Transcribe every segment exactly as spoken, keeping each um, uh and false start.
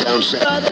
down south.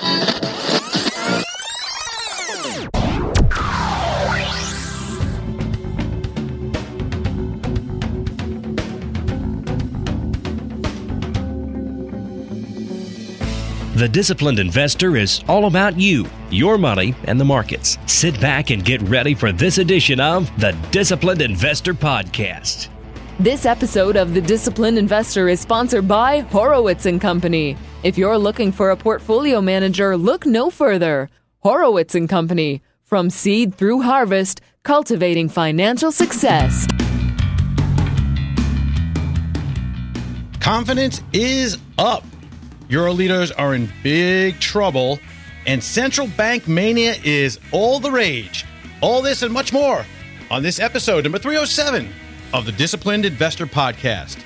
The Disciplined Investor is all about you, your money, and the markets. Sit back and get ready for this edition of the Disciplined Investor Podcast. This episode of The Disciplined Investor is sponsored by Horowitz and Company. If you're looking for a portfolio manager, look no further. Horowitz and Company. From seed through harvest, cultivating financial success. Confidence is up. Euro leaders are in big trouble, and central bank mania is all the rage. All this and much more on this episode, number three oh seven of the Disciplined Investor Podcast.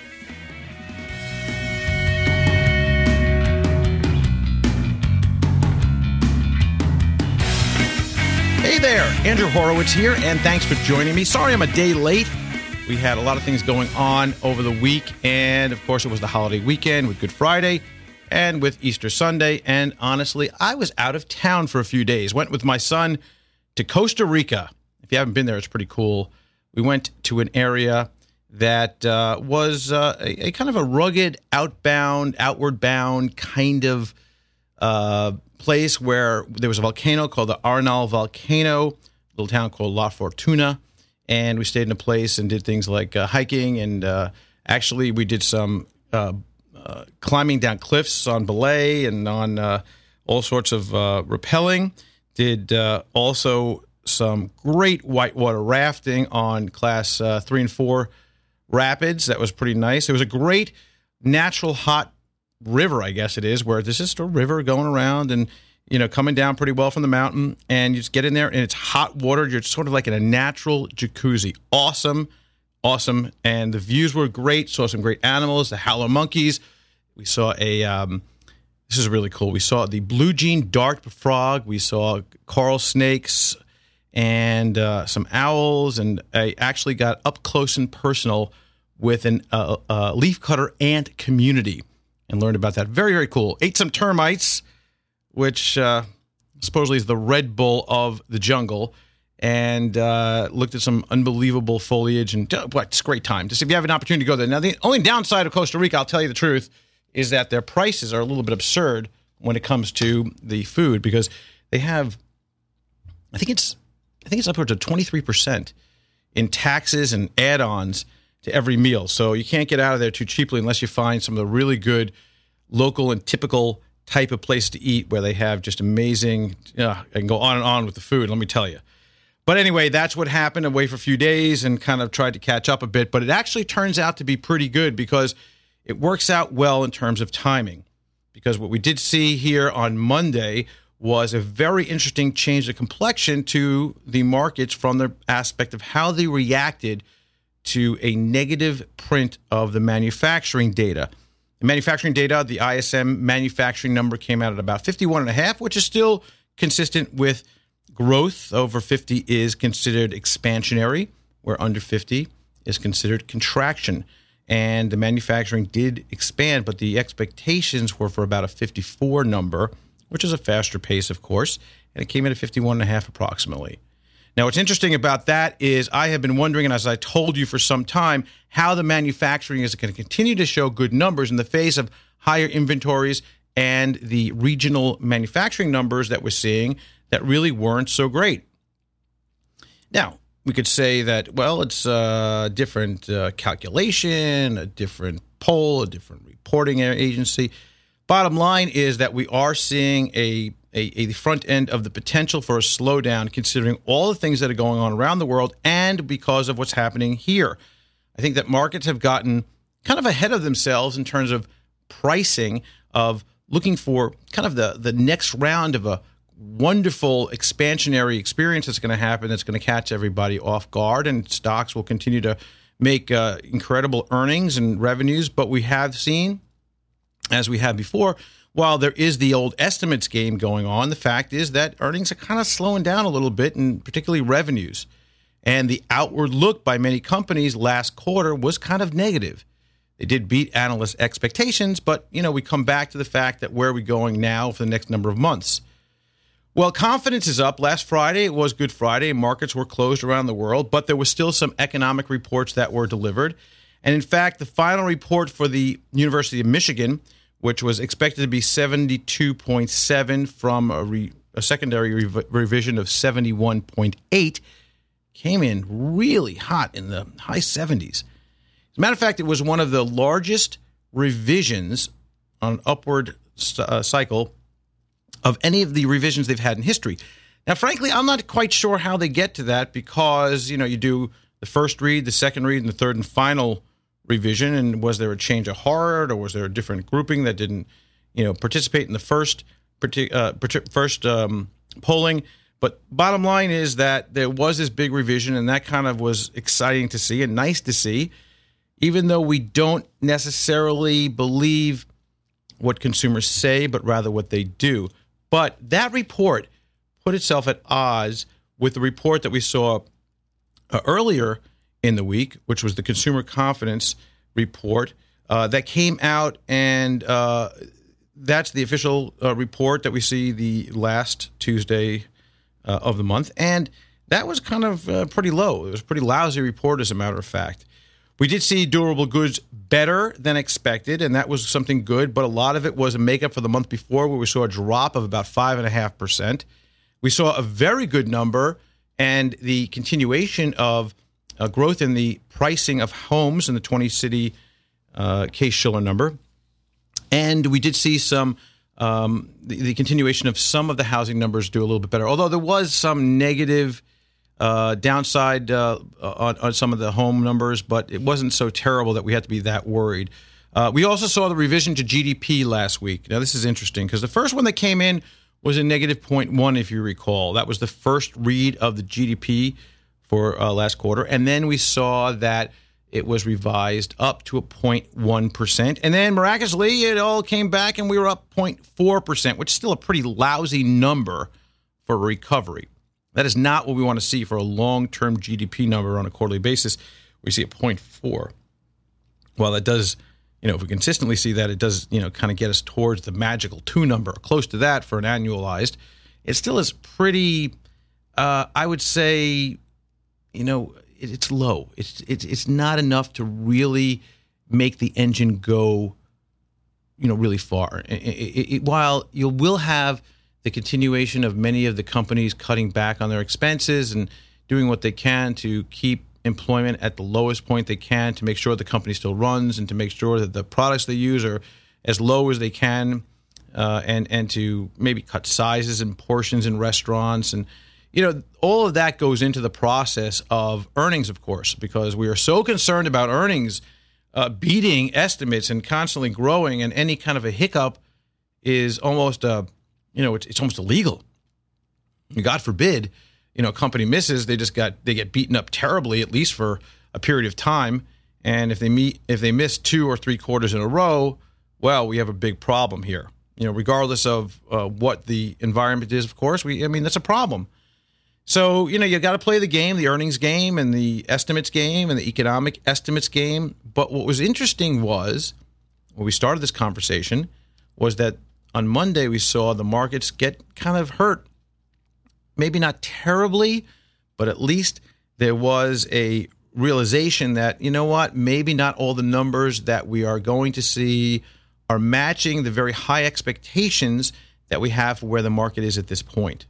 Hey there, Andrew Horowitz here, and thanks for joining me. Sorry I'm a day late. We had a lot of things going on over the week, and of course it was the holiday weekend with Good Friday and with Easter Sunday, and honestly, I was out of town for a few days. Went with my son to Costa Rica. If you haven't been there, it's pretty cool. We went to an area that uh, was uh, a, a kind of a rugged, outbound, outward-bound kind of uh, place where there was a volcano called the Arenal Volcano, a little town called La Fortuna, and we stayed in a place and did things like uh, hiking, and uh, actually we did some uh, uh, climbing down cliffs on belay and on uh, all sorts of uh, rappelling. Did uh, also some great whitewater rafting on class uh, three and four rapids. That was pretty nice. It was a great natural hot river, I guess it is, where there's just a river going around and, you know, coming down pretty well from the mountain, and you just get in there and it's hot water. You're sort of like in a natural jacuzzi. Awesome, awesome. And the views were great. Saw some great animals, the howler monkeys. We saw a, um, this is really cool. We saw the blue jean dart frog. We saw coral snakes and uh, some owls. And I actually got up close and personal with an uh, uh, leafcutter ant community and learned about that. Very, very cool. Ate some termites, which uh, supposedly is the Red Bull of the jungle, and uh, looked at some unbelievable foliage. And uh, what, it's a great time. Just if you have an opportunity to go there. Now, the only downside of Costa Rica, I'll tell you the truth, is that their prices are a little bit absurd when it comes to the food, because they have, I think it's, I think it's upwards of twenty-three percent in taxes and add-ons to every meal. So you can't get out of there too cheaply unless you find some of the really good local and typical type of place to eat where they have just amazing, uh, I can go on and on with the food, let me tell you. But anyway, that's what happened. Away for a few days and kind of tried to catch up a bit. But it actually turns out to be pretty good because it works out well in terms of timing. Because what we did see here on Monday was a very interesting change of complexion to the markets from the aspect of how they reacted to a negative print of the manufacturing data. The manufacturing data, the I S M manufacturing number came out at about fifty-one and a half, which is still consistent with growth. Over fifty is considered expansionary, where under fifty is considered contraction. And the manufacturing did expand, but the expectations were for about a fifty-four number, which is a faster pace, of course, and it came in at fifty-one and a half approximately. Now, what's interesting about that is I have been wondering, and as I told you for some time, how the manufacturing is going to continue to show good numbers in the face of higher inventories and the regional manufacturing numbers that we're seeing that really weren't so great. Now, we could say that, well, it's a different uh, calculation, a different poll, a different reporting agency. Bottom line is that we are seeing a, a, a front end of the potential for a slowdown, considering all the things that are going on around the world and because of what's happening here. I think that markets have gotten kind of ahead of themselves in terms of pricing, of looking for kind of the, the next round of a wonderful expansionary experience that's going to happen, that's going to catch everybody off guard, and stocks will continue to make uh, incredible earnings and revenues. But we have seen, as we have before, while there is the old estimates game going on, the fact is that earnings are kind of slowing down a little bit, and particularly revenues. And the outward look by many companies last quarter was kind of negative. They did beat analyst expectations, but, you know, we come back to the fact that where are we going now for the next number of months? Well, confidence is up. Last Friday, it was Good Friday. Markets were closed around the world, but there was still some economic reports that were delivered. And in fact, the final report for the University of Michigan, which was expected to be seventy-two point seven from a, re, a secondary rev- revision of seventy-one point eight, came in really hot in the high seventies. As a matter of fact, it was one of the largest revisions on an upward uh, cycle of any of the revisions they've had in history. Now, frankly, I'm not quite sure how they get to that because, you know, you do the first read, the second read, and the third and final revision. And was there a change of heart, or was there a different grouping that didn't, you know, participate in the first uh, first um, polling? But bottom line is that there was this big revision, and that kind of was exciting to see and nice to see, even though we don't necessarily believe what consumers say, but rather what they do. But that report put itself at odds with the report that we saw uh, earlier in the week, which was the consumer confidence report uh, that came out, and uh, that's the official uh, report that we see the last Tuesday uh, of the month. And that was kind of uh, pretty low. It was a pretty lousy report, as a matter of fact. We did see durable goods better than expected, and that was something good, but a lot of it was a makeup for the month before, where we saw a drop of about five point five percent. We saw a very good number and the continuation of uh, growth in the pricing of homes in the twenty-city uh, Case-Shiller number. And we did see some um, the, the continuation of some of the housing numbers do a little bit better, although there was some negative Uh, downside uh, on, on some of the home numbers, but it wasn't so terrible that we had to be that worried. Uh, we also saw the revision to G D P last week. Now, this is interesting because the first one that came in was a negative zero point one, if you recall. That was the first read of the G D P for uh, last quarter. And then we saw that it was revised up to a zero point one percent. And then miraculously, it all came back and we were up zero point four percent, which is still a pretty lousy number for recovery. That is not what we want to see for a long-term G D P number on a quarterly basis. We see a zero point four. Well, that does, you know, if we consistently see that, it does, you know, kind of get us towards the magical two number, close to that for an annualized. It still is pretty, uh, I would say, you know, it, it's low. It's, it's it's not enough to really make the engine go, you know, really far. It, it, it, while you will have the continuation of many of the companies cutting back on their expenses and doing what they can to keep employment at the lowest point they can, to make sure the company still runs and to make sure that the products they use are as low as they can, uh, and, and to maybe cut sizes and portions in restaurants. And, you know, all of that goes into the process of earnings, of course, because we are so concerned about earnings uh, beating estimates and constantly growing, and any kind of a hiccup is almost a You know, it's, it's almost illegal. God forbid, you know, a company misses, they just got they get beaten up terribly, at least for a period of time. And if they meet if they miss two or three quarters in a row, well, we have a big problem here. You know, regardless of uh, what the environment is, of course, we I mean that's a problem. So, you know, you got to play the game, the earnings game, and the estimates game, and the economic estimates game. But what was interesting was, when we started this conversation, was that on Monday, we saw the markets get kind of hurt. Maybe not terribly, but at least there was a realization that, you know what, maybe not all the numbers that we are going to see are matching the very high expectations that we have for where the market is at this point.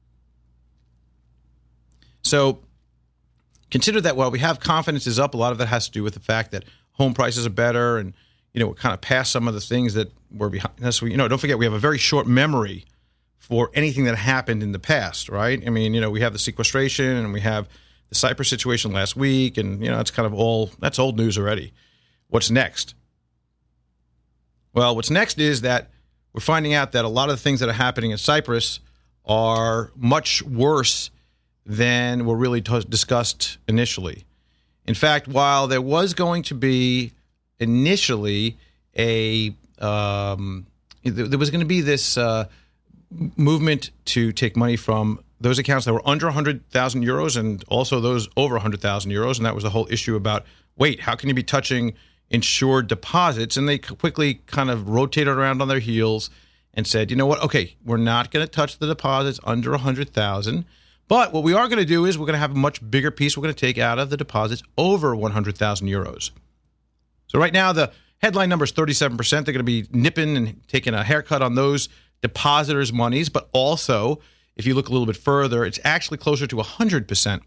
So consider that while we have confidence is up, a lot of that has to do with the fact that home prices are better, and you know, we're kind of past some of the things that were behind us. We, you know, don't forget, we have a very short memory for anything that happened in the past, right? I mean, you know, we have the sequestration and we have the Cyprus situation last week, and, you know, that's kind of all, that's old news already. What's next? Well, what's next is that we're finding out that a lot of the things that are happening in Cyprus are much worse than were really t- discussed initially. In fact, while there was going to be initially a um, there was going to be this uh, movement to take money from those accounts that were under one hundred thousand euros and also those over one hundred thousand euros, and that was the whole issue about, wait, how can you be touching, insured deposits, and they quickly kind of rotated around on their heels and said, you know what, okay, we're not going to touch the deposits under one hundred thousand dollars, but what we are going to do is we're going to have a much bigger piece we're going to take out of the deposits over one hundred thousand euros. So right now, the headline number is thirty-seven percent. They're going to be nipping and taking a haircut on those depositors' monies, but also, if you look a little bit further, it's actually closer to one hundred percent.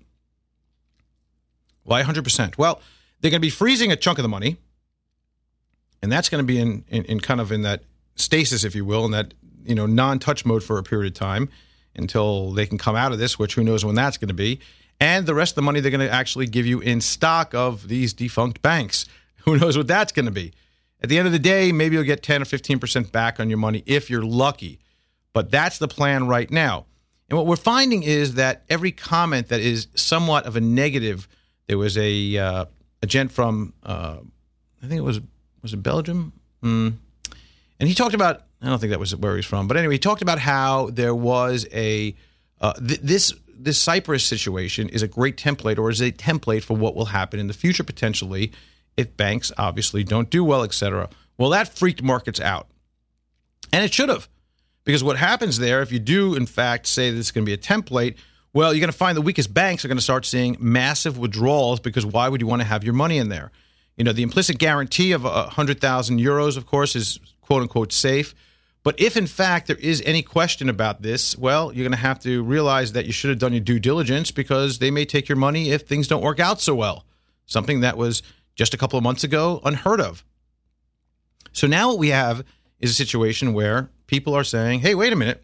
Why one hundred percent? Well, they're going to be freezing a chunk of the money, and that's going to be in, in, in kind of in that stasis, if you will, in that, you know, non-touch mode for a period of time until they can come out of this, which who knows when that's going to be. And the rest of the money they're going to actually give you in stock of these defunct banks. Who knows what that's going to be. At the end of the day, maybe you'll get ten or fifteen percent back on your money if you're lucky. But that's the plan right now. And what we're finding is that every comment that is somewhat of a negative, there was a uh, a gent from, uh, I think it was, was it Belgium? Mm. And he talked about, I don't think that was where he's from, but anyway, he talked about how there was a, uh, th- this this Cyprus situation is a great template, or is a template for what will happen in the future potentially if banks obviously don't do well, et cetera. Well, that freaked markets out. And it should have. Because what happens there, if you do, in fact, say this is going to be a template, well, you're going to find the weakest banks are going to start seeing massive withdrawals, because why would you want to have your money in there? You know, the implicit guarantee of one hundred thousand euros, of course, is quote-unquote safe. But if, in fact, there is any question about this, well, you're going to have to realize that you should have done your due diligence, because they may take your money if things don't work out so well. Something that was just a couple of months ago unheard of. So now what we have is a situation where people are saying, hey, wait a minute.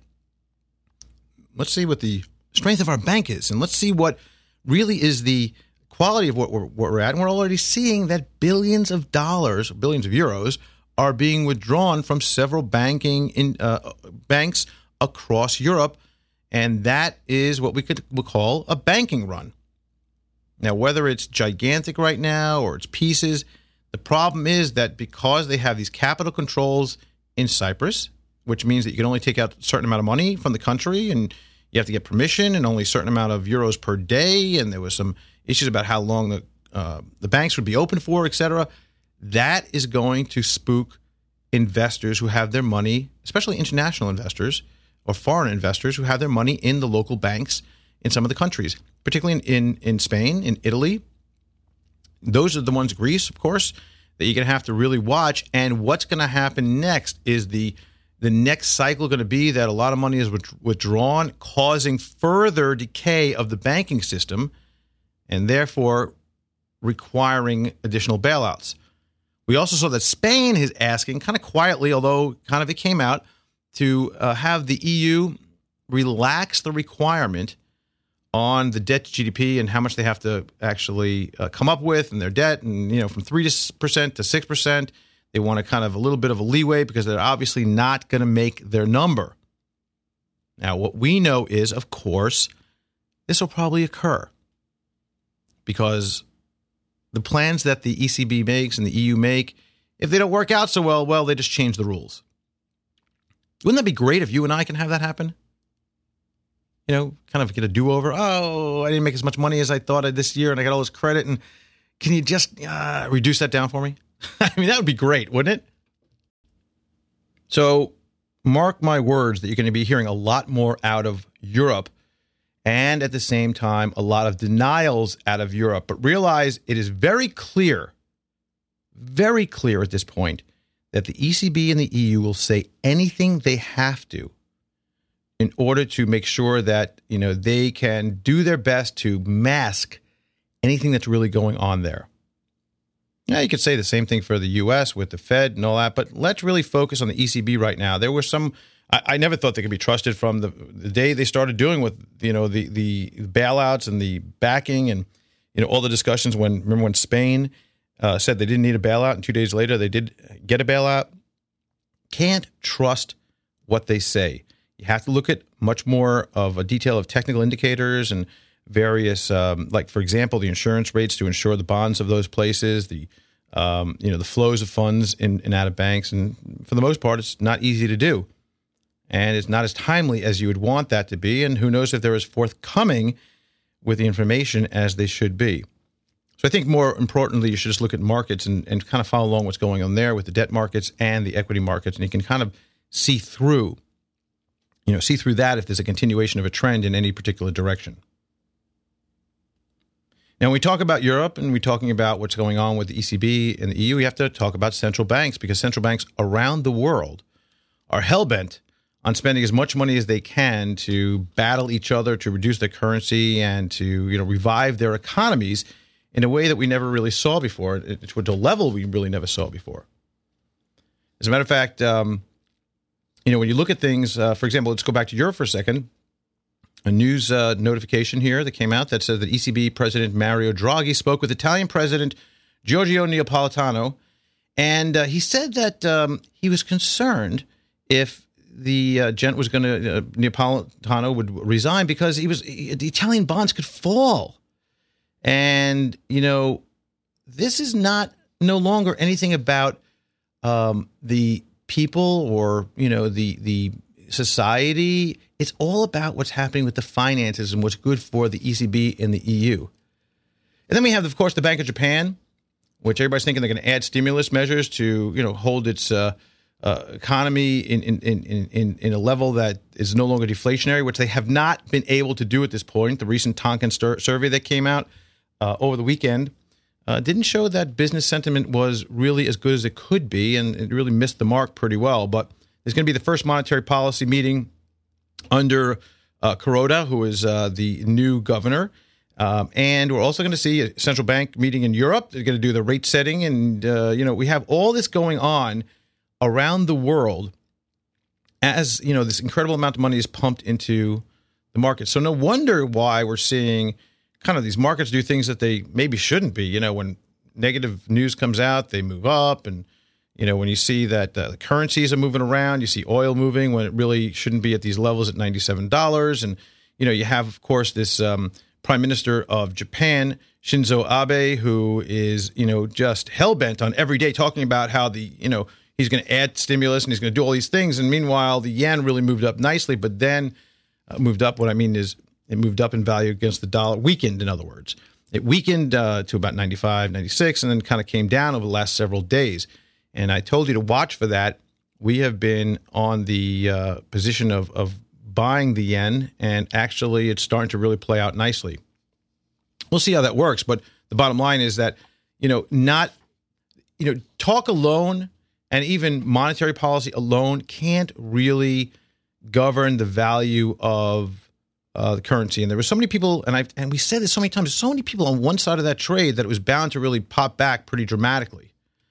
Let's see what the strength of our bank is, and let's see what really is the quality of what we're, what we're at. And we're already seeing that billions of dollars, billions of euros, are being withdrawn from several banking in, uh, banks across Europe, and that is what we could we'll call a banking run. Now, whether it's gigantic right now or it's pieces, the problem is that because they have these capital controls in Cyprus, which means that you can only take out a certain amount of money from the country, and you have to get permission, and only a certain amount of euros per day, and there was some issues about how long the uh, the banks would be open for, et cetera. That is going to spook investors who have their money, especially international investors or foreign investors who have their money in the local banks in some of the countries, particularly in, in, in Spain, in Italy. Those are the ones, Greece, of course, that you're going to have to really watch. And what's going to happen next is the the next cycle going to be that a lot of money is withdrawn, causing further decay of the banking system, and therefore requiring additional bailouts. We also saw that Spain is asking, kind of quietly, although kind of it came out, to uh, have the E U relax the requirement on the debt to G D P and how much they have to actually uh, come up with in their debt. And, you know, from three percent to six percent, they want a kind of a little bit of a leeway because they're obviously not going to make their number. Now, what we know is, of course, this will probably occur because the plans that the E C B makes and the E U make, if they don't work out so well, well, they just change the rules. Wouldn't that be great if you and I can have that happen? You know, kind of get a do-over. Oh, I didn't make as much money as I thought I this year, and I got all this credit. And can you just uh, reduce that down for me? I mean, that would be great, wouldn't it? So mark my words that you're going to be hearing a lot more out of Europe, and at the same time, a lot of denials out of Europe. But realize it is very clear, very clear at this point, that the E C B and the E U will say anything they have to in order to make sure that, you know, they can do their best to mask anything that's really going on there. Now, you could say the same thing for the U S with the Fed and all that, but let's really focus on the E C B right now. There were some, I, I never thought they could be trusted from the, the day they started doing with, you know, the, the bailouts and the backing and, you know, all the discussions when, remember when Spain uh, said they didn't need a bailout and two days later they did get a bailout? Can't trust what they say. You have to look at much more of a detail of technical indicators and various, um, like, for example, the insurance rates to insure the bonds of those places, the, um, you know, the flows of funds in and out of banks. And for the most part, it's not easy to do. And it's not as timely as you would want that to be. And who knows if they're as forthcoming with the information as they should be. So I think more importantly, you should just look at markets and, and kind of follow along what's going on there with the debt markets and the equity markets. And you can kind of see through, you know, see through that if there's a continuation of a trend in any particular direction. Now, when we talk about Europe and we're talking about what's going on with the E C B and the E U, we have to talk about central banks, because central banks around the world are hell-bent on spending as much money as they can to battle each other, to reduce their currency, and to, you know, revive their economies in a way that we never really saw before, to a level we really never saw before. As a matter of fact, um, you know, when you look at things, uh, for example, let's go back to Europe for a second. A news uh, notification here that came out that says that E C B President Mario Draghi spoke with Italian President Giorgio Napolitano, and uh, he said that um, he was concerned if the uh, gent was going to, uh, Napolitano would resign, because he was the Italian bonds could fall. And, you know, this is not no longer anything about um, the people or, you know, the the society. It's all about what's happening with the finances and what's good for the E C B and the E U. And then we have, of course, the Bank of Japan, which everybody's thinking they're going to add stimulus measures to, you know, hold its uh, uh, economy in, in, in, in, in a level that is no longer deflationary, which they have not been able to do at this point. The recent Tonkin survey that came out uh, over the weekend uh, didn't show that business sentiment was really as good as it could be, and it really missed the mark pretty well. But there's going to be the first monetary policy meeting under uh, Kuroda, who is uh, the new governor. Um, and we're also going to see a central bank meeting in Europe. They're going to do the rate setting. And, uh, you know, we have all this going on around the world as, you know, this incredible amount of money is pumped into the market. So no wonder why we're seeing kind of these markets do things that they maybe shouldn't be. You know, when negative news comes out, they move up. And, you know, when you see that uh, the currencies are moving around, you see oil moving when it really shouldn't be at these levels at ninety-seven dollars. And, you know, you have, of course, this um, Prime Minister of Japan, Shinzo Abe, who is, you know, just hell-bent on every day talking about how the, you know, he's going to add stimulus and he's going to do all these things. And meanwhile, the yen really moved up nicely, but then uh, moved up. What I mean is it moved up in value against the dollar, weakened, in other words. It weakened uh, to about ninety-five, ninety-six, and then kind of came down over the last several days. And I told you to watch for that. We have been on the uh, position of, of buying the yen, and actually it's starting to really play out nicely. We'll see how that works. But the bottom line is that, you know, not, you know, talk alone and even monetary policy alone can't really govern the value of uh, the currency. And there were so many people, and I and we said this so many times, so many people on one side of that trade that it was bound to really pop back pretty dramatically.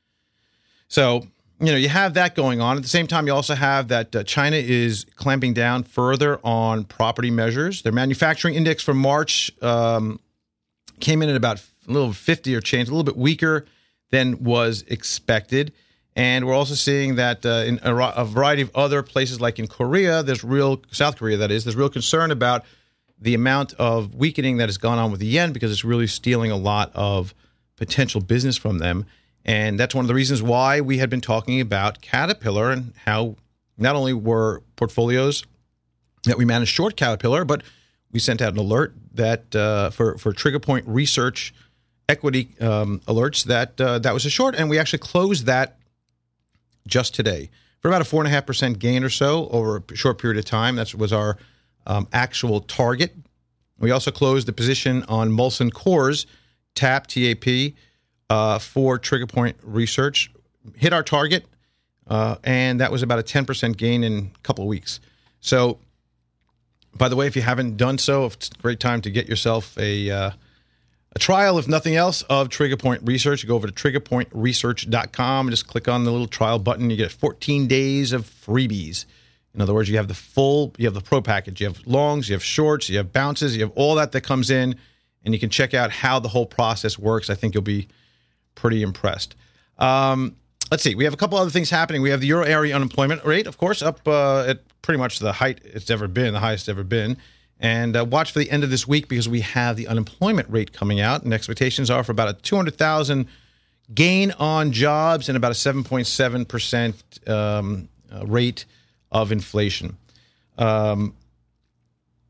So, you know, you have that going on. At the same time, you also have that uh, China is clamping down further on property measures. Their manufacturing index for March um, came in at about a little fifty or change, a little bit weaker than was expected. And we're also seeing that uh, in a, a variety of other places, like in Korea, there's real, South Korea, that is, there's real concern about the amount of weakening that has gone on with the yen, because it's really stealing a lot of potential business from them. And that's one of the reasons why we had been talking about Caterpillar and how not only were portfolios that we managed short Caterpillar, but we sent out an alert that uh, for, for Trigger Point Research equity um, alerts that uh, that was a short. And we actually closed that just today for about a four point five percent gain or so over a short period of time. That was our um, actual target. We also closed the position on Molson Coors, T A P, T A P, Uh, for Trigger Point Research, hit our target, uh, and that was about a ten percent gain in a couple of weeks. So, by the way, if you haven't done so, it's a great time to get yourself a uh, a trial, if nothing else, of Trigger Point Research. You go over to trigger point research dot com and just click on the little trial button. You get fourteen days of freebies. In other words, you have the full, you have the pro package. You have longs, you have shorts, you have bounces, you have all that that comes in, and you can check out how the whole process works. I think you'll be pretty impressed. Um, let's see. We have a couple other things happening. We have the Euro area unemployment rate, of course, up uh, at pretty much the height it's ever been, the highest it's ever been. And uh, watch for the end of this week, because we have the unemployment rate coming out, and expectations are for about a two hundred thousand gain on jobs and about a seven point seven percent um, uh, rate of inflation. Um,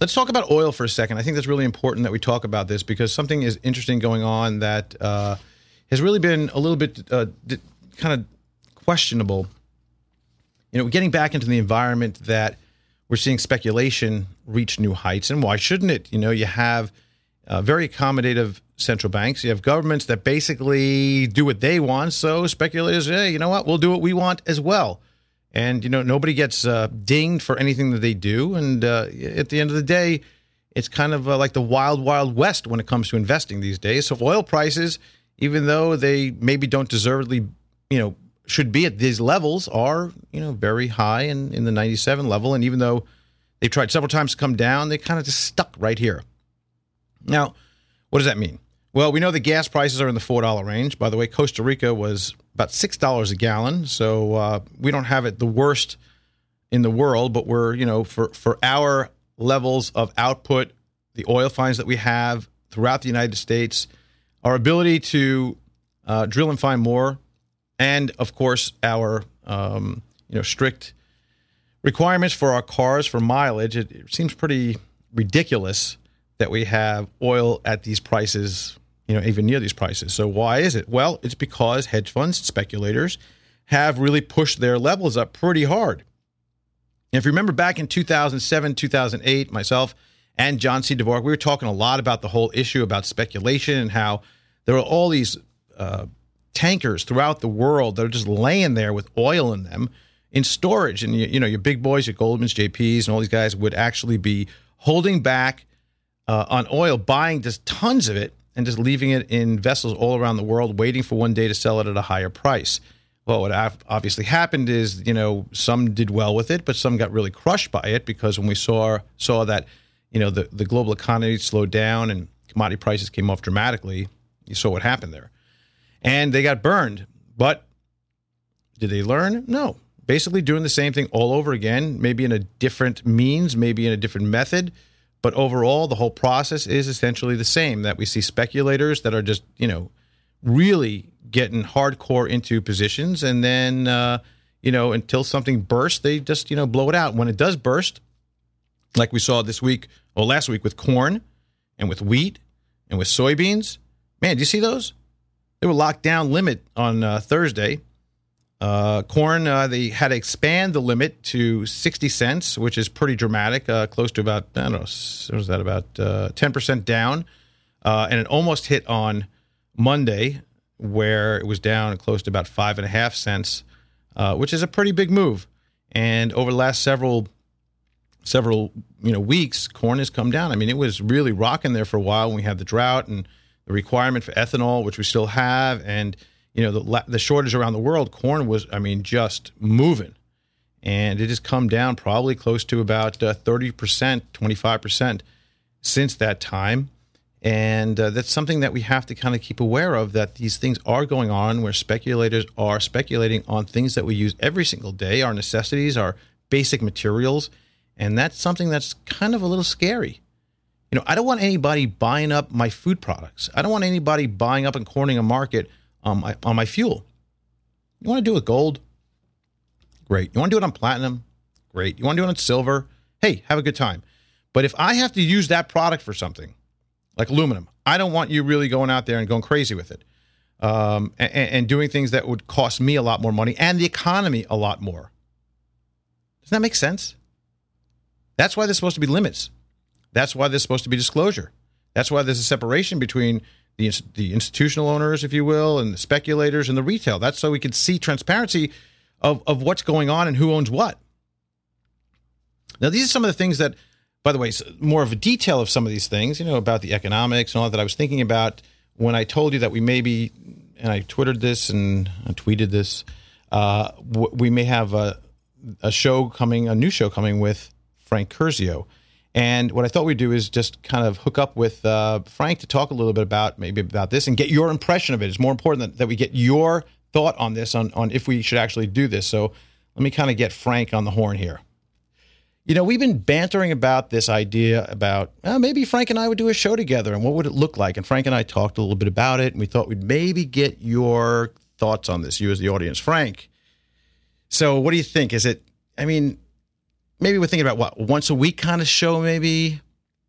Let's talk about oil for a second. I think that's really important that we talk about this because something is interesting going on that uh, has really been a little bit uh, d- kind of questionable. You know, getting back into the environment that we're seeing speculation reach new heights, and why shouldn't it? You know, you have uh, very accommodative central banks. You have governments that basically do what they want, so speculators, hey, you know what, we'll do what we want as well. And, you know, nobody gets uh, dinged for anything that they do. And uh, at the end of the day, it's kind of uh, like the wild, wild west when it comes to investing these days. So oil prices, even though they maybe don't deservedly, you know, should be at these levels, are, you know, very high in, in the ninety-seven level. And even though they've tried several times to come down, they kind of just stuck right here. Now, what does that mean? Well, we know the gas prices are in the four dollars range. By the way, Costa Rica was about six dollars a gallon. So uh, we don't have it the worst in the world, but we're, you know, for, for our levels of output, the oil finds that we have throughout the United States, our ability to uh, drill and find more, and, of course, our, um, you know, strict requirements for our cars for mileage, it, it seems pretty ridiculous that we have oil at these prices, you know, even near these prices. So why is it? Well, it's because hedge funds and speculators have really pushed their levels up pretty hard. And if you remember back in two thousand seven, two thousand eight, myself and John C. Dvorak, we were talking a lot about the whole issue about speculation and how there are all these uh, tankers throughout the world that are just laying there with oil in them in storage. And, you, you know, your big boys, your Goldmans, J Ps, and all these guys would actually be holding back uh, on oil, buying just tons of it, and just leaving it in vessels all around the world, waiting for one day to sell it at a higher price. Well, what obviously happened is, you know, some did well with it, but some got really crushed by it because when we saw saw that, you know, the, the global economy slowed down and commodity prices came off dramatically, you saw what happened there. And they got burned. But did they learn? No. Basically doing the same thing all over again, maybe in a different means, maybe in a different method. But overall, the whole process is essentially the same, that we see speculators that are just, you know, really getting hardcore into positions. And then, uh, you know, until something bursts, they just, you know, blow it out. When it does burst, like we saw this week or last week with corn and with wheat and with soybeans, man, do you see those? They were locked down limit on uh, Thursday. Uh, corn, uh, they had to expand the limit to sixty cents, which is pretty dramatic, uh, close to about, I don't know, what was that, about uh, ten percent down. Uh, and it almost hit on Monday, where it was down close to about five and a half cents, uh, which is a pretty big move. And over the last several, several, you know, weeks, corn has come down. I mean, it was really rocking there for a while when we had the drought and the requirement for ethanol, which we still have, and you know, the the shortage around the world. Corn was, I mean, just moving. And it has come down probably close to about uh, thirty percent, twenty-five percent since that time. And uh, that's something that we have to kind of keep aware of, that these things are going on where speculators are speculating on things that we use every single day, our necessities, our basic materials. And that's something that's kind of a little scary. You know, I don't want anybody buying up my food products. I don't want anybody buying up and cornering a market on my, on my fuel. You want to do it gold? Great. You want to do it on platinum? Great. You want to do it on silver? Hey, have a good time. But if I have to use that product for something, like aluminum, I don't want you really going out there and going crazy with it, um, and, and doing things that would cost me a lot more money and the economy a lot more. Doesn't that make sense? That's why there's supposed to be limits. That's why there's supposed to be disclosure. That's why there's a separation between the the institutional owners, if you will, and the speculators and the retail. That's so we can see transparency of, of what's going on and who owns what. Now, these are some of the things that, by the way, more of a detail of some of these things, you know, about the economics and all that I was thinking about when I told you that we may be, and I twittered this and I tweeted this, uh, we may have a, a show coming, a new show coming with Frank Curzio. And what I thought we'd do is just kind of hook up with uh, Frank to talk a little bit about maybe about this and get your impression of it. It's more important that, that we get your thought on this, on, on if we should actually do this. So let me kind of get Frank on the horn here. You know, we've been bantering about this idea about well, maybe Frank and I would do a show together and what would it look like? And Frank and I talked a little bit about it, and we thought we'd maybe get your thoughts on this, you as the audience. Frank, so what do you think? Is it, I mean, maybe we're thinking about what, once a week kind of show maybe?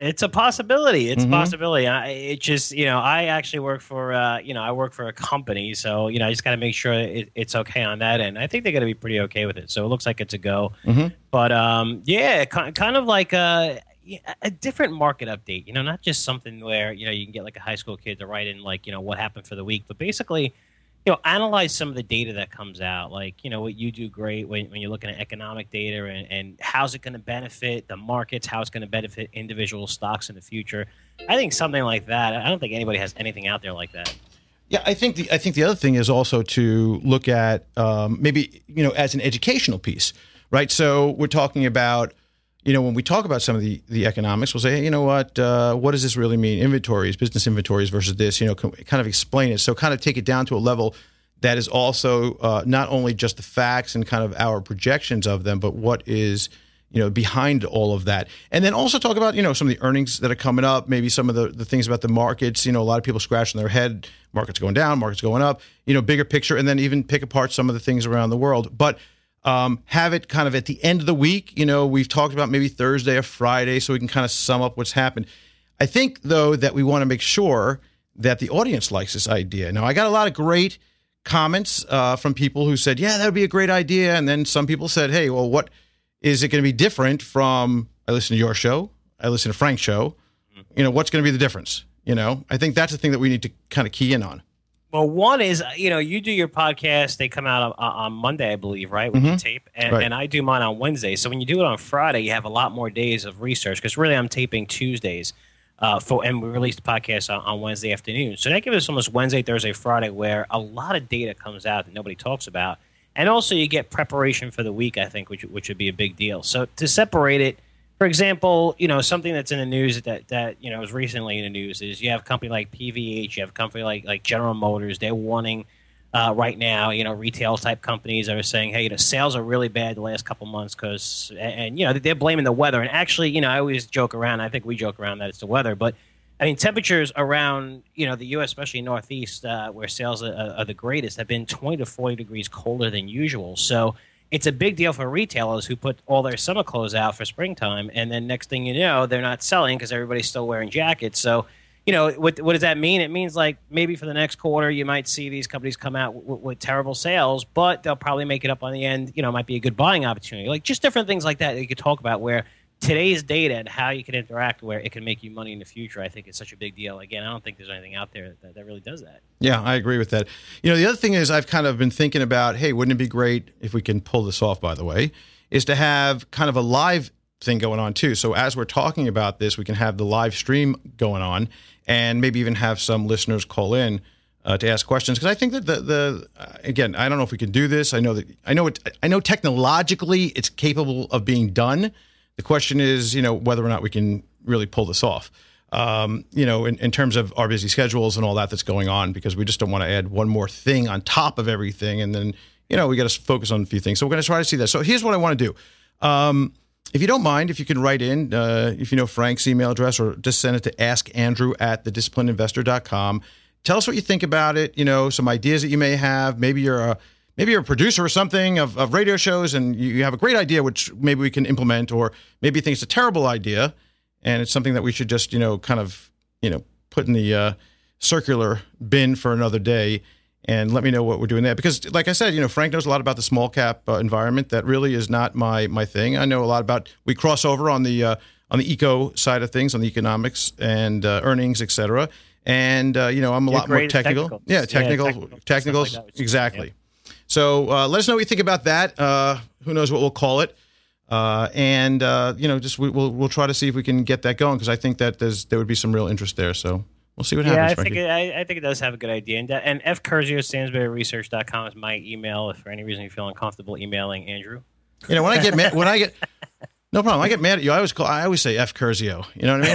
It's a possibility. It's mm-hmm. a possibility. I, it just, you know, I actually work for, uh, you know, I work for a company. So, you know, I just got to make sure it, it's okay on that end. I think they're going to be pretty okay with it. So it looks like it's a go. Mm-hmm. But, um, yeah, kind of like a, a different market update, you know, not just something where, you know, you can get like a high school kid to write in like, you know, what happened for the week, but basically, you know, analyze some of the data that comes out. Like, you know, what you do great when, when you're looking at economic data and, and how's it going to benefit the markets, how it's going to benefit individual stocks in the future. I think something like that. I don't think anybody has anything out there like that. Yeah, I think the I think the other thing is also to look at um, maybe, you know, as an educational piece, right? So we're talking about, you know, when we talk about some of the, the economics, we'll say, hey, you know what, uh, what does this really mean? Inventories, business inventories versus this, you know, kind of explain it. So kind of take it down to a level that is also uh, not only just the facts and kind of our projections of them, but what is, you know, behind all of that. And then also talk about, you know, some of the earnings that are coming up, maybe some of the, the things about the markets. You know, a lot of people scratching their head, markets going down, markets going up, you know, bigger picture, and then even pick apart some of the things around the world. But Um, have it kind of at the end of the week. You know, we've talked about maybe Thursday or Friday so we can kind of sum up what's happened. I think, though, that we want to make sure that the audience likes this idea. Now, I got a lot of great comments uh, from people who said, yeah, that would be a great idea. And then some people said, hey, well, what is it going to be different from I listen to your show, I listen to Frank's show. You know, what's going to be the difference? You know, I think that's the thing that we need to kind of key in on. Well, one is, you know, you do your podcast. They come out on, on Monday, I believe, right, with mm-hmm. your tape. And, right. and I do mine on Wednesday. So when you do it on Friday, you have a lot more days of research because really I'm taping Tuesdays. Uh, for and we release the podcast on, on Wednesday afternoon. So that gives us almost Wednesday, Thursday, Friday where a lot of data comes out that nobody talks about. And also you get preparation for the week, I think, which, which would be a big deal. So to separate it, for example, you know, something that's in the news that, that you know, is recently in the news is you have a company like P V H, you have a company like, like General Motors. They're warning uh, right now, you know, retail-type companies that are saying, hey, you know, sales are really bad the last couple months because, and, and, you know, they're blaming the weather. And actually, you know, I always joke around, I think we joke around that it's the weather, but, I mean, temperatures around, you know, the U S, especially Northeast, uh, where sales are, are the greatest, have been twenty to forty degrees colder than usual. So it's a big deal for retailers who put all their summer clothes out for springtime, and then next thing you know, they're not selling because everybody's still wearing jackets. So, you know, what, what does that mean? It means like maybe for the next quarter, you might see these companies come out w- with terrible sales, but they'll probably make it up on the end. You know, it might be a good buying opportunity. Like just different things like that that you could talk about where today's data and how you can interact where it can make you money in the future, I think is such a big deal. Again, I don't think there's anything out there that, that really does that. Yeah, I agree with that. You know, the other thing is I've kind of been thinking about, hey, wouldn't it be great if we can pull this off, by the way, is to have kind of a live thing going on too. So as we're talking about this, we can have the live stream going on and maybe even have some listeners call in uh, to ask questions. Because I think that the, the uh, again, I don't know if we can do this. I know that I know it, I know technologically it's capable of being done. The question is, you know, whether or not we can really pull this off, um, you know, in, in terms of our busy schedules and all that that's going on, because we just don't want to add one more thing on top of everything. And then, you know, we got to focus on a few things. So we're going to try to see that. So here's what I want to do. Um, if you don't mind, if you can write in, uh, if you know Frank's email address, or just send it to askandrew at the disciplined investor dot com. Tell us what you think about it, you know, some ideas that you may have. Maybe you're a Maybe you're a producer or something of, of radio shows and you have a great idea, which maybe we can implement, or maybe you think it's a terrible idea and it's something that we should just, you know, kind of, you know, put in the uh, circular bin for another day, and let me know what we're doing there. Because like I said, you know, Frank knows a lot about the small cap uh, environment. That really is not my my thing. I know a lot about, we cross over on the, uh, on the eco side of things, on the economics and uh, earnings, et cetera. And, uh, you know, I'm a You're lot more technical. technical. Yeah, technical, yeah, technical technicals, like exactly. Yeah. So uh, let us know what you think about that. Uh, who knows what we'll call it, uh, and uh, you know, just we, we'll we'll try to see if we can get that going, because I think that there's there would be some real interest there. So we'll see what yeah, happens. I Frankie. think it, I, I think it does have a good idea. And, and F Curzio, Stansberry Research dot com is my email. If for any reason you feel uncomfortable emailing Andrew, you know, when I get mad, when I get no problem, I get mad at you. I always call. I always say F Curzio. You know what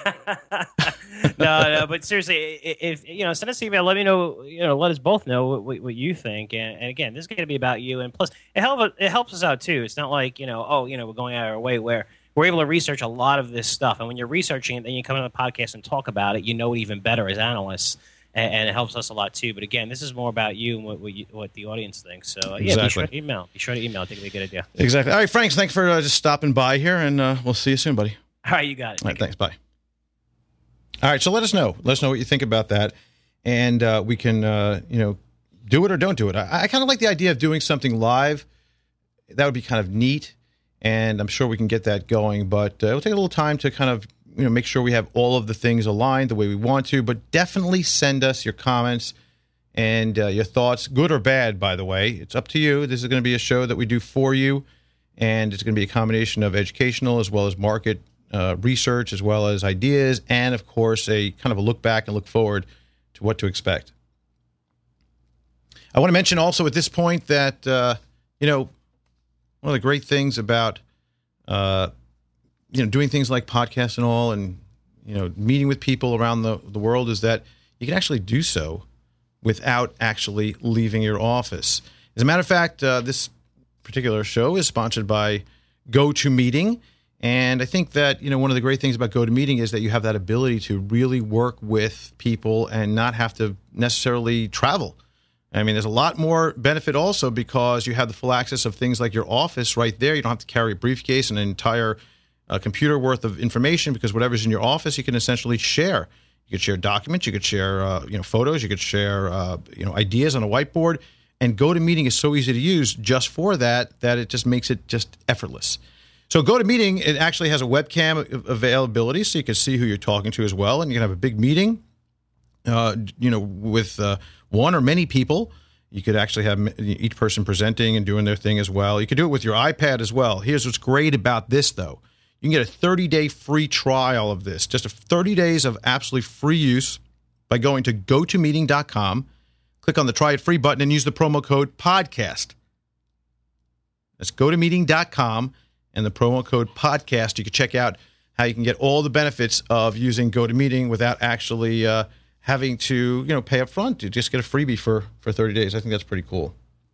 I mean? no, no, but seriously, if you know, send us an email. Let me know. You know, let us both know what, what you think. And, and again, this is going to be about you. And plus, it helps. It helps us out too. It's not like, you know, oh, you know, we're going out of our way. Where we're able to research a lot of this stuff. And when you're researching it, then you come on the podcast and talk about it. You know it even better as analysts, and, and it helps us a lot too. But again, this is more about you and what what, you, what the audience thinks. So uh, yeah, exactly. be sure to email. Be sure to email. I think it'd be a good idea. Exactly. All right, Franks. Thanks for uh, just stopping by here, and uh, we'll see you soon, buddy. All right, you got it. All right, thanks. Bye. All right, so let us know. Let us know what you think about that, and uh, we can, uh, you know, do it or don't do it. I, I kind of like the idea of doing something live. That would be kind of neat, and I'm sure we can get that going. But uh, it'll take a little time to kind of, you know, make sure we have all of the things aligned the way we want to. But definitely send us your comments and uh, your thoughts, good or bad, by the way. It's up to you. This is going to be a show that we do for you, and it's going to be a combination of educational as well as market uh, research, as well as ideas, and, of course, a kind of a look back and look forward to what to expect. I want to mention also at this point that, uh, you know, one of the great things about, uh, you know, doing things like podcasts and all, and, you know, meeting with people around the, the world is that you can actually do so without actually leaving your office. As a matter of fact, uh, this particular show is sponsored by GoToMeeting. And I think that, you know, one of the great things about GoToMeeting is that you have that ability to really work with people and not have to necessarily travel. I mean, there's a lot more benefit also because you have the full access of things like your office right there. You don't have to carry a briefcase and an entire uh, computer worth of information, because whatever's in your office, you can essentially share. You could share documents, you could share, uh, you know, photos, you could share, uh, you know, ideas on a whiteboard. And GoToMeeting is so easy to use just for that, that it just makes it just effortless. So GoToMeeting, it actually has a webcam availability, so you can see who you're talking to as well. And you can have a big meeting, uh, you know, with uh, one or many people. You could actually have each person presenting and doing their thing as well. You could do it with your iPad as well. Here's what's great about this, though. You can get a thirty-day free trial of this, just a thirty days of absolutely free use by going to go to meeting dot com, click on the Try It Free button, and use the promo code PODCAST. That's go to meeting dot com and the promo code PODCAST. You can check out how you can get all the benefits of using GoToMeeting without actually uh, having to, you know, pay up front. You just get a freebie for, for thirty days. I think that's pretty cool.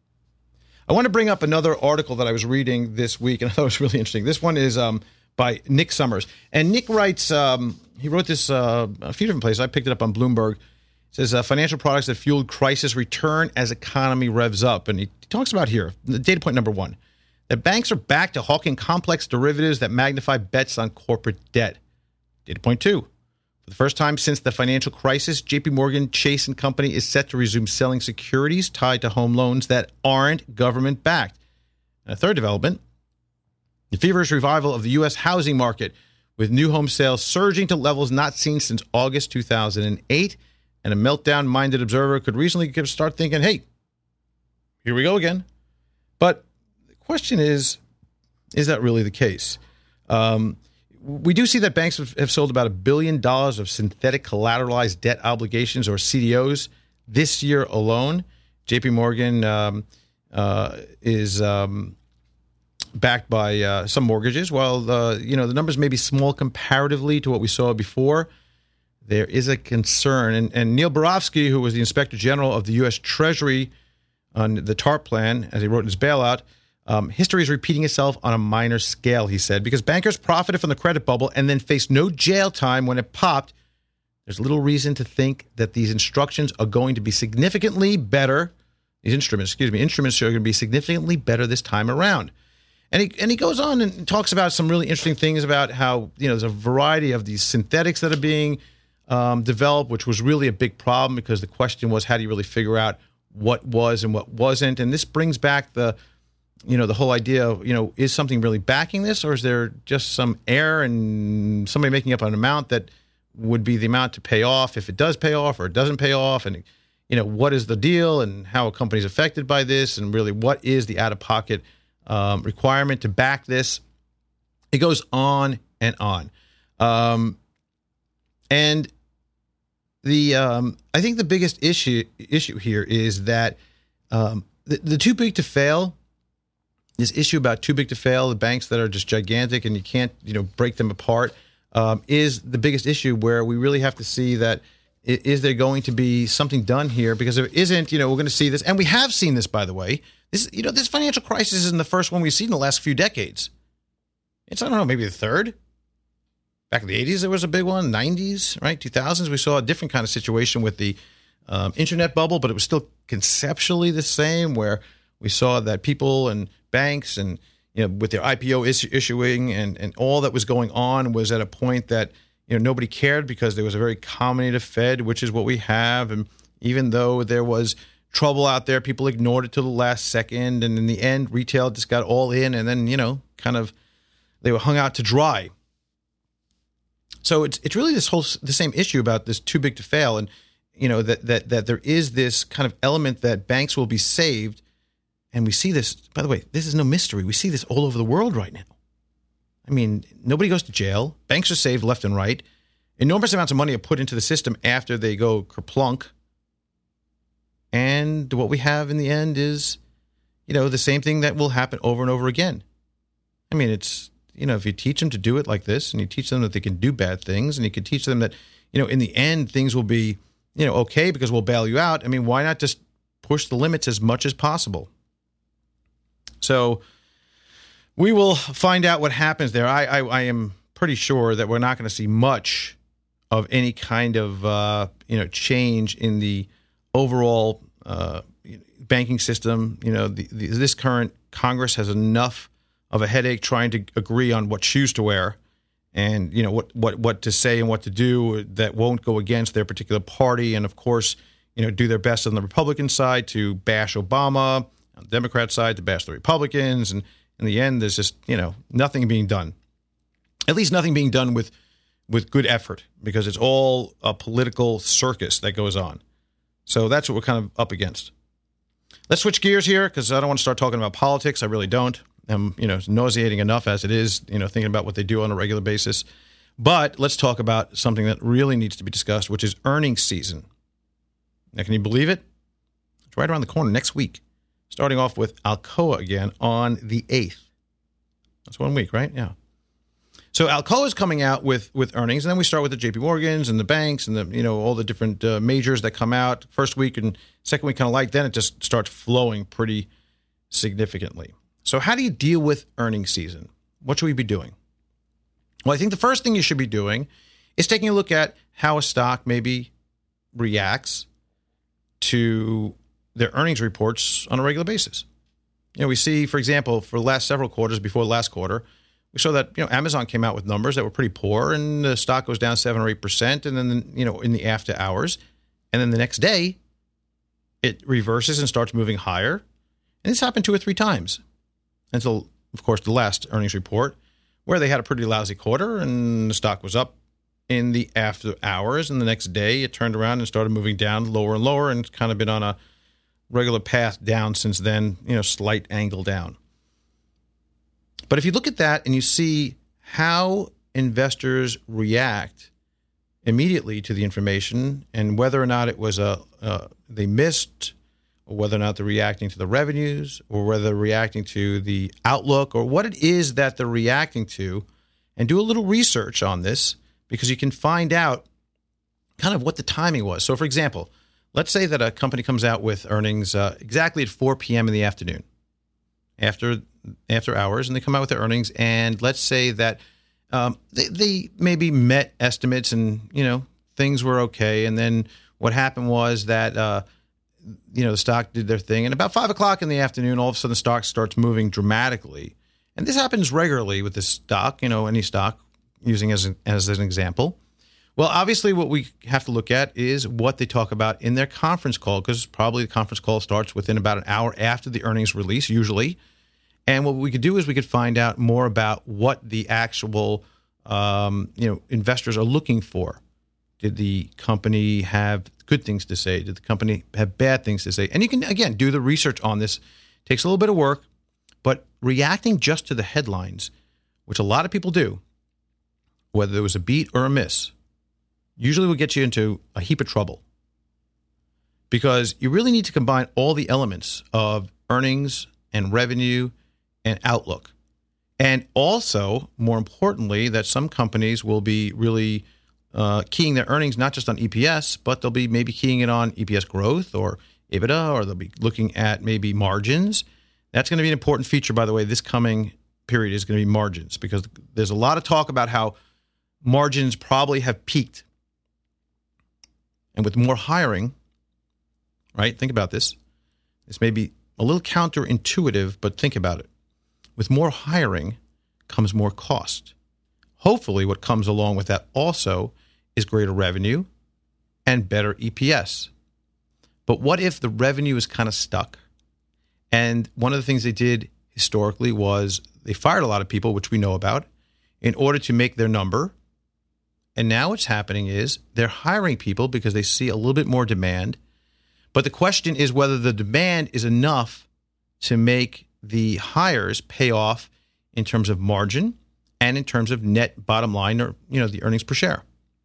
I want to bring up another article that I was reading this week, and I thought it was really interesting. This one is um, by Nick Summers. And Nick writes, um, he wrote this uh, a few different places. I picked it up on Bloomberg. It says, uh, financial products that fueled crisis return as economy revs up. And he talks about here, the data point number one, that banks are back to hawking complex derivatives that magnify bets on corporate debt. Data point two, for the first time since the financial crisis, J P Morgan Chase and Company is set to resume selling securities tied to home loans that aren't government-backed. And a third development, the feverish revival of the U S housing market, with new home sales surging to levels not seen since August two thousand eight. And a meltdown-minded observer could reasonably start thinking, hey, here we go again. But the question is, is that really the case? Um, we do see that banks have sold about a billion dollars of synthetic collateralized debt obligations, or C D Os, this year alone. J P Morgan um, uh, is um, backed by uh, some mortgages. While the, you know, the numbers may be small comparatively to what we saw before, there is a concern. And, and Neil Barofsky, who was the Inspector General of the U S Treasury on the TARP plan, as he wrote in his bailout, um, history is repeating itself on a minor scale, he said, because bankers profited from the credit bubble and then faced no jail time when it popped. There's little reason to think that these instructions are going to be significantly better. These instruments, excuse me, instruments are going to be significantly better this time around. And he and he goes on and talks about some really interesting things about how, you know, there's a variety of these synthetics that are being um, developed, which was really a big problem because the question was, how do you really figure out what was and what wasn't? And this brings back the, you know, the whole idea of, you know, is something really backing this, or is there just some error and somebody making up an amount that would be the amount to pay off if it does pay off or it doesn't pay off? And, you know, what is the deal and how a company is affected by this, and really what is the out-of-pocket um, requirement to back this? It goes on and on. Um, and the um, I think the biggest issue issue here is that um, the, the too big to fail, this issue about too big to fail, the banks that are just gigantic and you can't, you know, break them apart, um, is the biggest issue, where we really have to see that, is there going to be something done here? Because if it isn't, you know, we're going to see this. And we have seen this, by the way. This, you know, this financial crisis isn't the first one we've seen in the last few decades. It's, I don't know, maybe the third. Back in the eighties, there was a big one. nineties, right? two thousands, we saw a different kind of situation with the um, internet bubble, but it was still conceptually the same, where we saw that people and banks and, you know, with their I P O issu- issuing and, and all that was going on was at a point that, you know, nobody cared because there was a very accommodative Fed, which is what we have. And even though there was trouble out there, people ignored it till the last second. And in the end, retail just got all in, and then, you know, kind of they were hung out to dry. So it's it's really this whole the same issue about this too big to fail, and you know that that that there is this kind of element that banks will be saved, and we see this. By the way, this is no mystery. We see this all over the world right now. I mean, nobody goes to jail. Banks are saved left and right. Enormous amounts of money are put into the system after they go kerplunk. And what we have in the end is, you know, the same thing that will happen over and over again. I mean, it's, you know, if you teach them to do it like this, and you teach them that they can do bad things, and you can teach them that, you know, in the end, things will be, you know, okay because we'll bail you out. I mean, why not just push the limits as much as possible? So we will find out what happens there. I, I, I am pretty sure that we're not going to see much of any kind of, uh, you know, change in the overall uh, banking system. You know, the, the, this current Congress has enough of a headache trying to agree on what shoes to wear and, you know, what, what, what to say and what to do that won't go against their particular party. And, of course, you know, do their best on the Republican side to bash Obama, on the Democrat side to bash the Republicans. And in the end, there's just, you know, nothing being done, at least nothing being done with with good effort, because it's all a political circus that goes on. So that's what we're kind of up against. Let's switch gears here, because I don't want to start talking about politics. I really don't. I'm, you know, it's nauseating enough as it is, you know, thinking about what they do on a regular basis. But let's talk about something that really needs to be discussed, which is earnings season. Now, can you believe it? It's right around the corner next week. Starting off with Alcoa again on the eighth. That's one week, right? Yeah. So Alcoa is coming out with, with earnings, and then we start with the J P Morgans and the banks and the, you know, all the different uh, majors that come out. First week and second week kind of light. Then it just starts flowing pretty significantly. So how do you deal with earnings season? What should we be doing? Well, I think the first thing you should be doing is taking a look at how a stock maybe reacts to their earnings reports on a regular basis. You know, we see, for example, for the last several quarters before last quarter, we saw that, you know, Amazon came out with numbers that were pretty poor, and the stock goes down seven or eight percent, and then, you know, in the after hours, and then the next day, it reverses and starts moving higher. And this happened two or three times until, of course, the last earnings report, where they had a pretty lousy quarter, and the stock was up in the after hours, and the next day it turned around and started moving down lower and lower, and it's kind of been on a regular path down since then, you know, slight angle down. But if you look at that and you see how investors react immediately to the information, and whether or not it was a uh, they missed, or whether or not they're reacting to the revenues, or whether they're reacting to the outlook, or what it is that they're reacting to, and do a little research on this, because you can find out kind of what the timing was. So, for example, let's say that a company comes out with earnings uh, exactly at four p.m. in the afternoon, after after hours, and they come out with their earnings, and let's say that um, they, they maybe met estimates, and, you know, things were okay, and then what happened was that, uh, you know, the stock did their thing, and about five o'clock in the afternoon, all of a sudden the stock starts moving dramatically. And this happens regularly with this stock, you know, any stock, using as an, as an example. Well, obviously what we have to look at is what they talk about in their conference call, because probably the conference call starts within about an hour after the earnings release, usually. And what we could do is we could find out more about what the actual, um, you know, investors are looking for. Did the company have good things to say? Did the company have bad things to say? And you can, again, do the research on this. It takes a little bit of work, but reacting just to the headlines, which a lot of people do, whether there was a beat or a miss, usually will get you into a heap of trouble, because you really need to combine all the elements of earnings and revenue and outlook. And also, more importantly, that some companies will be really uh, keying their earnings not just on E P S, but they'll be maybe keying it on E P S growth or EBITDA, or they'll be looking at maybe margins. That's going to be an important feature, by the way. This coming period is going to be margins, because there's a lot of talk about how margins probably have peaked. And with more hiring, right? Think about this. This may be a little counterintuitive, but think about it. With more hiring comes more cost. hopefully what comes along with that also is greater revenue and better E P S. But what if the revenue is kind of stuck? And one of the things they did historically was they fired a lot of people, which we know about, in order to make their number. And now what's happening is they're hiring people because they see a little bit more demand. But the question is whether the demand is enough to make the hires pay off in terms of margin and in terms of net bottom line, or, you know, the earnings per share.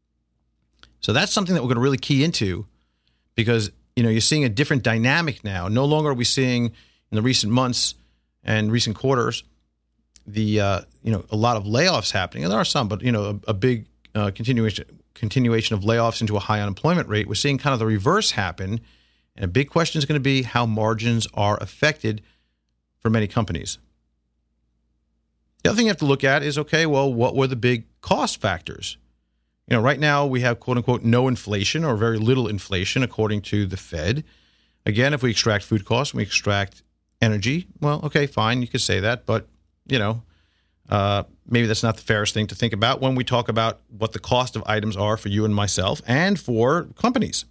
So that's something that we're going to really key into, because, you know, you're seeing a different dynamic now. No longer are we seeing in the recent months and recent quarters the uh, you know, a lot of layoffs happening, and there are some, but, you know, a, a big uh, continuation continuation of layoffs into a high unemployment rate. We're seeing kind of the reverse happen, and a big question is going to be how margins are affected for many companies. The other thing you have to look at is, okay, well, what were the big cost factors? You know, right now we have, quote unquote, no inflation or very little inflation, according to the Fed. Again, if we extract food costs and we extract energy, well, okay, fine, you could say that, but, you know, uh, maybe that's not the fairest thing to think about when we talk about what the cost of items are for you and myself and for companies.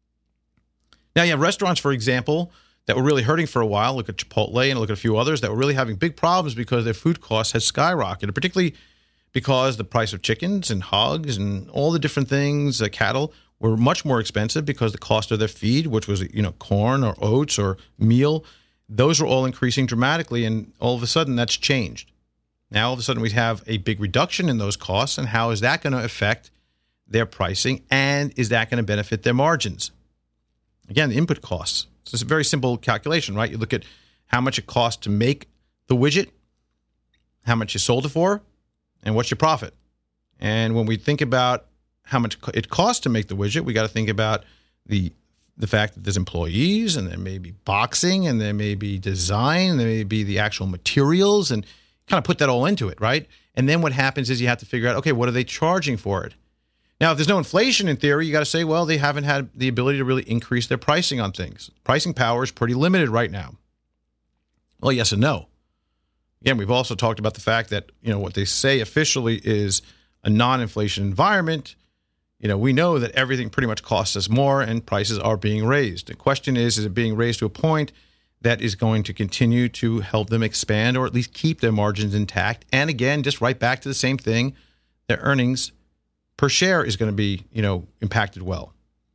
Now, you have restaurants, for example, that were really hurting for a while. Look at Chipotle and look at a few others that were really having big problems because their food costs had skyrocketed, particularly because the price of chickens and hogs and all the different things, uh, cattle, were much more expensive because the cost of their feed, which was, you know, corn or oats or meal, those were all increasing dramatically, and all of a sudden that's changed. Now, all of a sudden we have a big reduction in those costs, and how is that going to affect their pricing, and is that going to benefit their margins? Again, the input costs. So it's a very simple calculation, right? You look at how much it costs to make the widget, how much you sold it for, and what's your profit. And when we think about how much it costs to make the widget, we got to think about the the fact that there's employees, and there may be boxing, and there may be design, and there may be the actual materials, and kind of put that all into it, right? And then what happens is you have to figure out, okay, what are they charging for it? Now, if there's no inflation in theory, you got to say, well, they haven't had the ability to really increase their pricing on things. Pricing power is pretty limited right now. Well, yes and no. Again, we've also talked about the fact that, you know, what they say officially is a non-inflation environment. You know, we know that everything pretty much costs us more, and prices are being raised. The question is, is it being raised to a point that is going to continue to help them expand, or at least keep their margins intact? And again, just right back to the same thing, their earnings per share is going to be, you know, impacted well.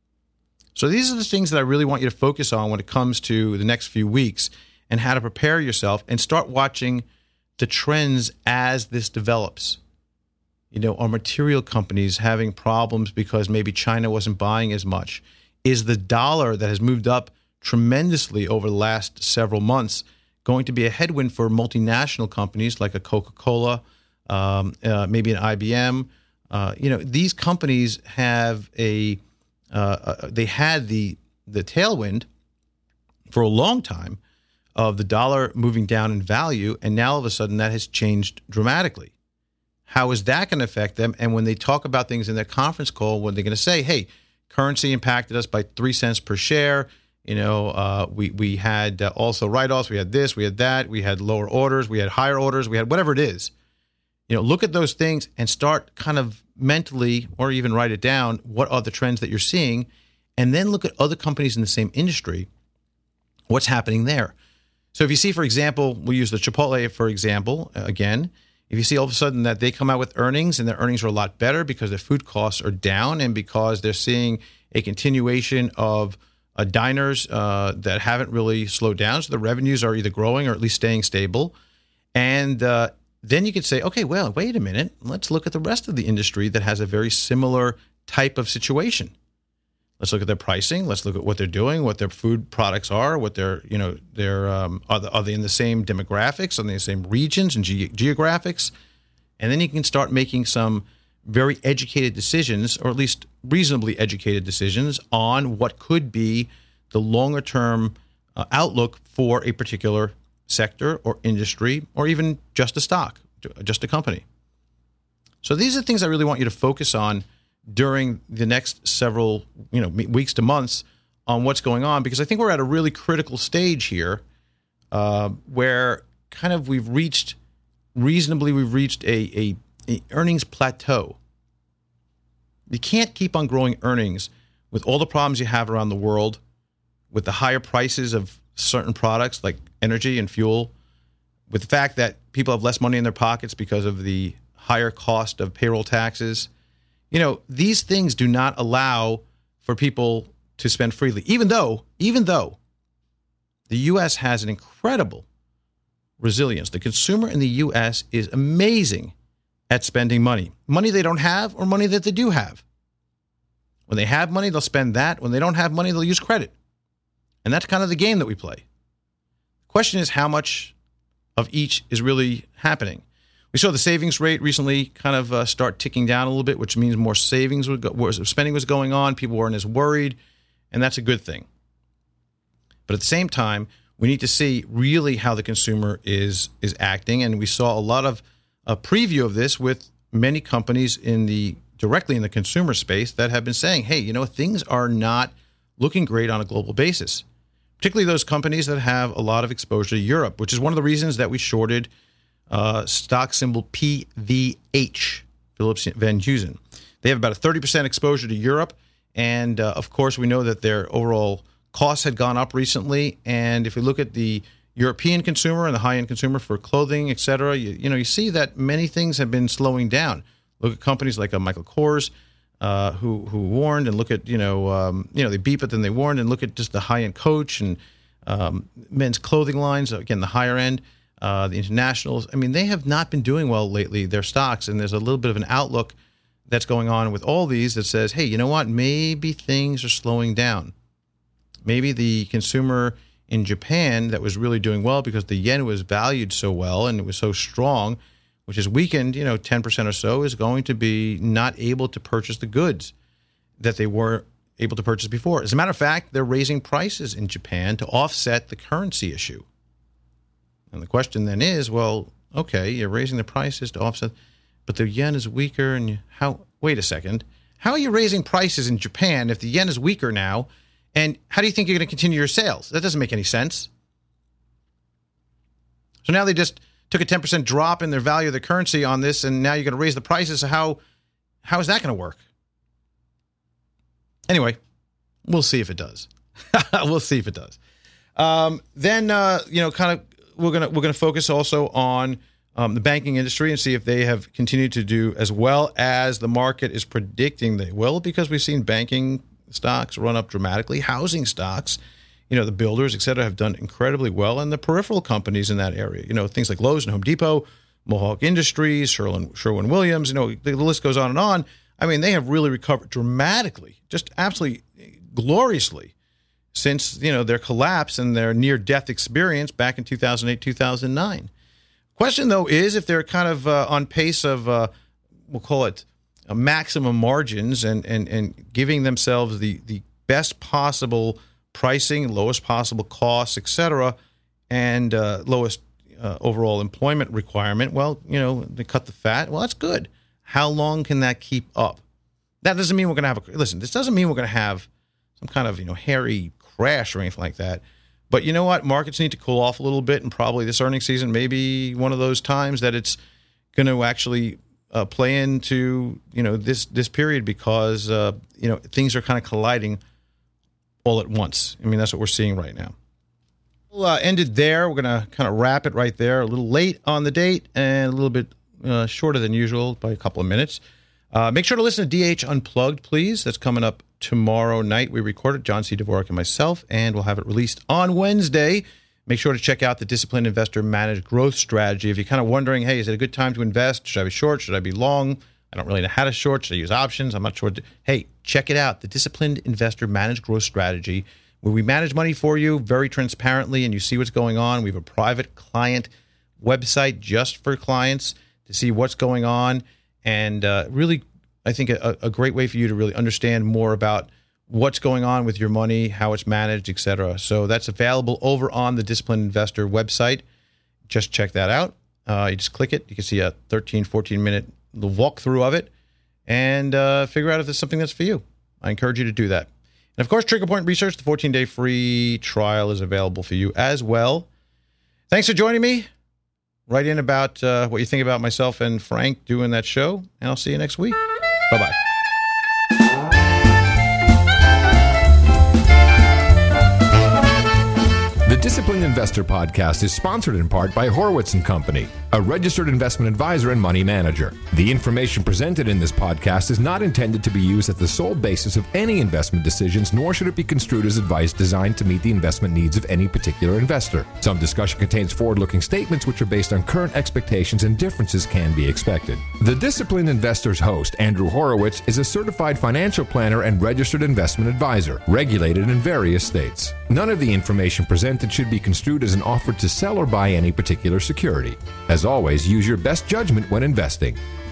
So these are the things that I really want you to focus on when it comes to the next few weeks, and how to prepare yourself and start watching the trends as this develops. You know, are material companies having problems because maybe China wasn't buying as much? Is the dollar that has moved up tremendously over the last several months going to be a headwind for multinational companies like a Coca-Cola, um, uh, maybe an I B M? Uh, you know, these companies have a uh, uh, they had the the tailwind for a long time of the dollar moving down in value, and now all of a sudden that has changed dramatically. How is that going to affect them? And when they talk about things in their conference call, when they're going to say, hey, currency impacted us by three cents per share, you know, uh, we, we had uh, also write-offs, we had this, we had that, we had lower orders, we had higher orders, we had whatever it is. You know, look at those things and start kind of mentally, or even write it down, what are the trends that you're seeing, and then look at other companies in the same industry, what's happening there. So if you see, for example, we'll use the Chipotle, for example, uh, again, if you see all of a sudden that they come out with earnings, and their earnings are a lot better because their food costs are down, and because they're seeing a continuation of uh, diners uh, that haven't really slowed down, so the revenues are either growing or at least staying stable, and uh, then you could say, okay, well, wait a minute, let's look at the rest of the industry that has a very similar type of situation. Let's look at their pricing. Let's look at what they're doing, what their food products are, what their, you know, their um, are, they, are they in the same demographics, are they in the same regions and ge- geographics? And then you can start making some very educated decisions, or at least reasonably educated decisions, on what could be the longer term uh, outlook for a particular sector or industry, or even just a stock, just a company. So these are things I really want you to focus on during the next several, you know, weeks to months on what's going on, because I think we're at a really critical stage here uh, where kind of we've reached, reasonably, we've reached a, a, earnings plateau. You can't keep on growing earnings with all the problems you have around the world, with the higher prices of certain products like energy and fuel, with the fact that people have less money in their pockets because of the higher cost of payroll taxes. You know, these things do not allow for people to spend freely, even though, even though the U S has an incredible resilience. The consumer in the U S is amazing at spending money. Money they don't have or money that they do have. When they have money, they'll spend that. When they don't have money, they'll use credit. And that's kind of the game that we play. The question is how much of each is really happening. We saw the savings rate recently kind of uh, start ticking down a little bit, which means more savings, would go, more spending was going on. People weren't as worried, and that's a good thing. But at the same time, we need to see really how the consumer is is acting. And we saw a lot of a preview of this with many companies in the directly in the consumer space that have been saying, hey, you know, things are not looking great on a global basis, particularly those companies that have a lot of exposure to Europe, which is one of the reasons that we shorted uh, stock symbol P V H, Phillips Van Heusen. They have about a thirty percent exposure to Europe. And, uh, of course, we know that their overall costs had gone up recently. And if we look at the European consumer and the high-end consumer for clothing, et cetera, you, you know, you see that many things have been slowing down. Look at companies like uh, Michael Kors, uh, who who warned, and look at, you know, um, you know, they beep it, then they warned, and look at just the high-end Coach and um, men's clothing lines, again, the higher end, uh, the internationals. I mean, they have not been doing well lately, their stocks, and there's a little bit of an outlook that's going on with all these that says, hey, you know what, maybe things are slowing down. Maybe the consumer in Japan that was really doing well because the yen was valued so well and it was so strong, which has weakened, you know, ten percent or so, is going to be not able to purchase the goods that they were able to purchase before. As a matter of fact, they're raising prices in Japan to offset the currency issue. And the question then is, well, okay, you're raising the prices to offset, but the yen is weaker, and you, how? Wait a second. How are you raising prices in Japan if the yen is weaker now? And how do you think you're going to continue your sales? That doesn't make any sense. So now they just took a ten percent drop in their value of the currency on this, and now you're going to raise the prices. So how, how is that going to work? Anyway, we'll see if it does. We'll see if it does. Um, then, uh, you know, kind of we're gonna we're gonna focus also on um, the banking industry and see if they have continued to do as well as the market is predicting they will, because we've seen banking stocks run up dramatically. Housing stocks, you know, the builders, et cetera, have done incredibly well. And the peripheral companies in that area, you know, things like Lowe's and Home Depot, Mohawk Industries, Sherwin, Sherwin-Williams, you know, the list goes on and on. I mean, they have really recovered dramatically, just absolutely gloriously since, you know, their collapse and their near-death experience back in two thousand eight, two thousand nine. Question, though, is if they're kind of uh, on pace of, uh, we'll call it, uh, maximum margins and, and, and giving themselves the, the best possible pricing, lowest possible costs, et cetera, and uh, lowest uh, overall employment requirement. Well, you know, they cut the fat. Well, that's good. How long can that keep up? That doesn't mean we're going to have a, listen, this doesn't mean we're going to have some kind of, you know, hairy crash or anything like that. But you know what? Markets need to cool off a little bit, and probably this earnings season may be one of those times that it's going to actually uh, play into, you know, this this period because, uh, you know, things are kind of colliding all at once. I mean, that's what we're seeing right now. We'll uh, end it there. We're going to kind of wrap it right there. A little late on the date and a little bit uh, shorter than usual by a couple of minutes. Uh, make sure to listen to D H Unplugged, please. That's coming up tomorrow night. We record it, John C. Dvorak and myself, and we'll have it released on Wednesday. Make sure to check out the Disciplined Investor Managed Growth Strategy. If you're kind of wondering, hey, is it a good time to invest? Should I be short? Should I be long? I don't really know how to short. Should I use options? I'm not sure. To... Hey, check it out, the Disciplined Investor Managed Growth Strategy, where we manage money for you very transparently, and you see what's going on. We have a private client website just for clients to see what's going on, and uh, really, I think a, a great way for you to really understand more about what's going on with your money, how it's managed, et cetera. So that's available over on the Disciplined Investor website. Just check that out. Uh, you just click it. You can see a thirteen, fourteen-minute walkthrough of it and uh, figure out if there's something that's for you. I encourage you to do that. And, of course, Trigger Point Research, the fourteen-day free trial is available for you as well. Thanks for joining me. write in about uh, what you think about myself and Frank doing that show, and I'll see you next week. Bye-bye. The Disciplined Investor Podcast is sponsored in part by Horowitz and Company, a registered investment advisor and money manager. The information presented in this podcast is not intended to be used as the sole basis of any investment decisions, nor should it be construed as advice designed to meet the investment needs of any particular investor. Some discussion contains forward-looking statements which are based on current expectations, and differences can be expected. The Disciplined Investor's host, Andrew Horowitz, is a certified financial planner and registered investment advisor, regulated in various states. None of the information presented should be construed as an offer to sell or buy any particular security. As always, use your best judgment when investing.